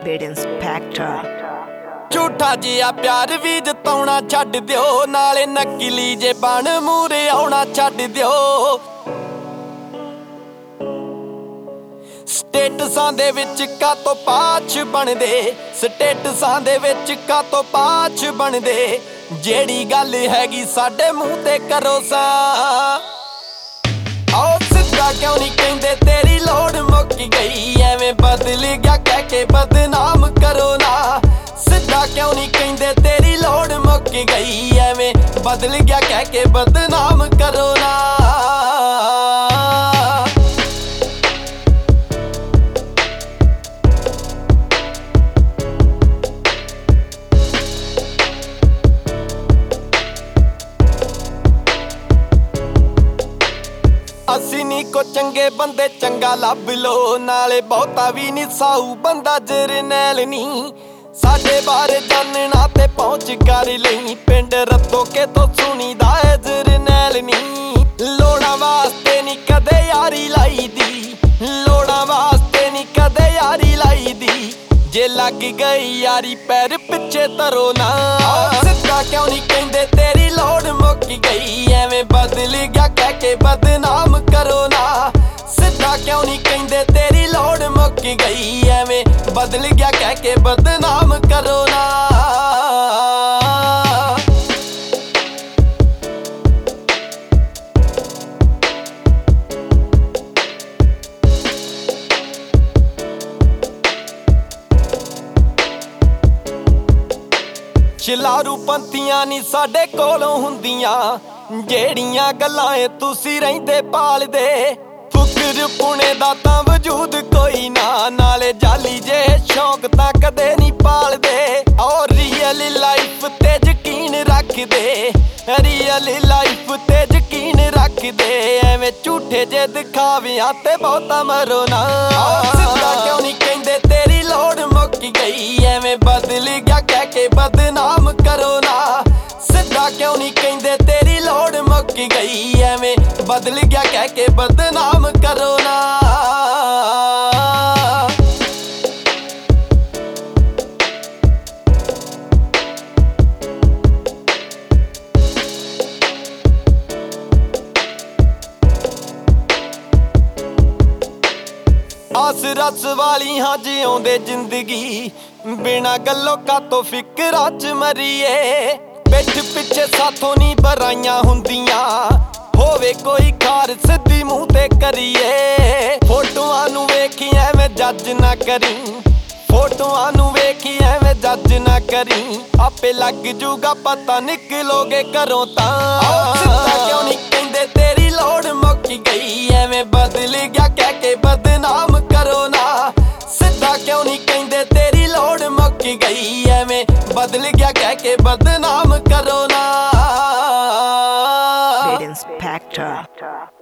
Bid Inspector। ਝੂਠਾ ਜਿਹਾ ਪਿਆਰ ਵੀ ਜਤਾਉਣਾ ਛੱਡ ਦਿਓ, ਨਾਲੇ ਨਕਲੀ ਜੇ ਬਣ ਮੂਰੇ ਆਉਣਾ ਛੱਡ ਦਿਓ। ਸਟੇਟਸਾਂ ਦੇ ਵਿੱਚ ਕਾਤੋਂ ਪਾਛ ਬਣਦੇ, ਸਟੇਟਸਾਂ ਦੇ ਵਿੱਚ ਕਾਤੋਂ ਪਾਛ ਬਣਦੇ। ਜਿਹੜੀ ਗੱਲ ਹੈਗੀ ਸਾਡੇ ਮੂੰਹ ਤੇ ਕਰੋ ਸਾ। ਆਓ ਸਿੱਧਾ ਕਿਉਂ ਨਹੀਂ ਕਹਿੰਦੇ ਤੇਰੀ ਲੋੜ ਮੁੱਕ ਗਈ, ਐਵੇਂ ਬਦਲ ਗਿਆ ਕਹਿ ਕੇ ਬਦਨਾਮ ਕਰੋ ਨਾ। ਸਿੱਧਾ ਕਿਉਂ ਨਹੀਂ ਕਹਿੰਦੇ ਤੇਰੀ ਲੋੜ ਮੁੱਕ ਗਈ, ਐਵੇਂ ਬਦਲ ਗਿਆ ਕਹਿ ਕੇ ਬਦਨਾਮ ਕਰੋ ਨਾ। ਅਸੀਂ ਨੀ ਕੋ ਚੰਗੇ ਬੰਦੇ ਚੰਗਾ ਲੱਭ ਲੋ, ਨਾਲੇ ਬਹੁਤਾ ਵੀ ਨੀ ਸਾਊ ਬੰਦਾ ਜਰਨੈਲ ਨੀ। ਸਾਡੇ ਬਾਰੇ ਜਾਣਨਾ ਤੇ ਪਹੁੰਚ ਕਰ ਲਈ, ਪਿੰਡ ਰੱਤੋ ਕੇ ਤੋਂ ਸੁਣੀਦਾ ਏ ਜਰਨੈਲ ਨੀ। ਲੋੜਾਂ ਵਾਸਤੇ ਨੀ ਕਦੇ ਯਾਰੀ ਲਾਈ ਦੀ, ਲੋੜਾਂ ਵਾਸਤੇ ਨੀ ਕਦੇ ਯਾਰੀ ਲਾਈ ਦੀ। ਜੇ ਲੱਗ ਗਈ ਯਾਰੀ ਪੈਰ ਪਿੱਛੇ ਧਰੋ ਨਾ। ਸਿੱਧਾ ਕਿਉਂ ਨਹੀਂ ਕਹਿੰਦੇ ਤੇਰੀ ਲੋੜ ਮੁੱਕ ਗਈ, ਐਵੇਂ ਬਦਲ ਗਿਆ ਕਹਿ ਕੇ ਬਦਨਾਮ ਕਰੋ ਨਾ। ਸਿੱਧਾ ਕਿਉਂ ਨਹੀਂ ਕਹਿੰਦੇ ਤੇਰੀ ਲੋੜ ਮੁੱਕ ਗਈ, ਐਵੇਂ ਬਦਲ ਗਿਆ ਕਹਿ ਕੇ ਬਦਨਾਮ ਕਰੋ ਨਾ। ਸ਼ਿਲਾਰੂ ਪੰਥੀਆਂ ਨੀ ਸਾਡੇ ਕੋਲੋਂ ਹੁੰਦੀਆਂ, ਜਿਹੜੀਆਂ ਗੱਲਾਂ ਏ ਤੁਸੀਂ ਰਹਿੰਦੇ ਪਾਲਦੇ। ਫੁਕਰ ਪੁਣੇ ਦਾ ਤਾਂ ਵਜੂਦ ਕੋਈ ਨਾ, ਨਾਲੇ ਜਾਲੀ ਜੇ ਸ਼ੌਕ ਤਾਂ ਕਦੇ ਨਹੀਂ ਪਾਲਦੇ। ਔਰ ਰੀਅਲ ਲਾਈਫ ਤੇ ਯਕੀਨ ਰੱਖਦੇ, ਰੀਅਲ ਲਾਈਫ ਤੇ ਯਕੀਨ ਰੱਖਦੇ। ਐਵੇਂ ਝੂਠੇ ਜੇ ਦਿਖਾਵਿਆਂ ਤੇ ਬਹੁਤਾ ਮਰੋ ਨਾ। ਸਿੱਧਾ ਕਿਉਂ ਨਹੀਂ ਕਹਿੰਦੇ ਤੇਰੀ ਲੋੜ ਮੁੱਕ ਗਈ, ਐਵੇਂ ਬਦਲ ਗਿਆ ਕਹਿ ਕੇ ਬਦਨਾਮ ਕਰੋ ਨਾ। ਸਿੱਧਾ ਕਿਉਂ ਨਹੀਂ ਕਹਿੰਦੇ ਤੇਰੀ ਲੋੜ ਮੁੱਕ ਗਈ, ਐਵੇਂ ਬਦਲ ਗਿਆ ਕਹਿ ਕੇ ਬਦਨਾਮ ਕਰੋ ਨਾ। ਆਸ ਰਸ ਵਾਲੀ ਹਾਂ ਜਿਉਂਦੇ ਜ਼ਿੰਦਗੀ, ਬਿਨਾਂ ਗੱਲੋਂ ਕਾਤੋਂ ਫਿਕਰਾਂ 'ਚ ਮਰੀਏ। ਪਿੱਠ ਪਿੱਛੇ ਸਾਥੋਂ ਨੀ ਬਰਾਈਆਂ ਹੁੰਦੀਆਂ, ਹੋਵੇ ਕੋਈ ਖਾਰ ਸਿੱਧੀ ਮੂੰਹ ਤੇ ਕਰੀਏ। ਫੋਟੋਆਂ ਨੂੰ ਵੇਖੀ ਐਵੇਂ ਜੱਜ ਨਾ ਕਰੀ, ਫੋਟੋਆਂ ਨੂੰ ਵੇਖੀ ਐਵੇਂ ਜੱਜ ਨਾ ਕਰੀ। ਆਪੇ ਲੱਗ ਜੂਗਾ ਪਤਾ ਨਿਕਲੋਗੇ ਘਰੋਂ ਤਾਂ। ਸਿੱਧਾ ਕਿਉਂ ਨਹੀਂ ਕਹਿੰਦੇ ਤੇਰੀ ਲੋੜ ਮੁੱਕ ਗਈ, ਐਵੇਂ ਬਦਲ ਗਿਆ ਕਹਿ ਕੇ ਬਦਨਾਮ ਕਰੋ ਨਾ। ਸਿੱਧਾ ਕਿਉਂ ਨਹੀਂ ਕਹਿੰਦੇ ਤੇਰੀ ਲੋੜ ਮੁੱਕ ਗਈ, ਐਵੇਂ ਬਦਲ ਗਿਆ ਕਹਿ ਕੇ ਬਦਨਾਮ ਕਰੋ ਨਾ। Bid Inspector।